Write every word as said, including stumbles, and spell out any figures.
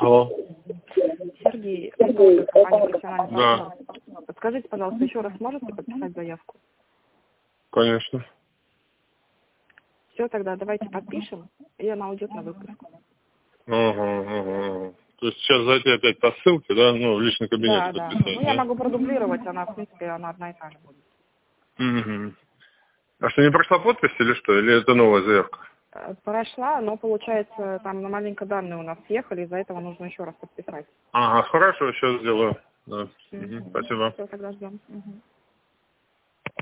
Алло. Сергей, это компания «Профессиональный Да. партнер». Подскажите, пожалуйста, еще раз можете подписать заявку? Конечно. Все, тогда давайте подпишем, и она уйдет на выпуск. Ага, ага. То есть сейчас зайти опять по ссылке, да, ну, в личный кабинет Да, да. подписать, Ну, да? я могу продублировать, она, в принципе, она одна и та же будет. Угу. А что, не прошла подпись или что? Или это новая заявка? Э, Прошла, но, получается, там на маленько данные у нас съехали, из-за этого нужно еще раз подписать. Ага, хорошо, сейчас сделаю. Да. Угу. Угу. Спасибо. Все, тогда ждем. Угу.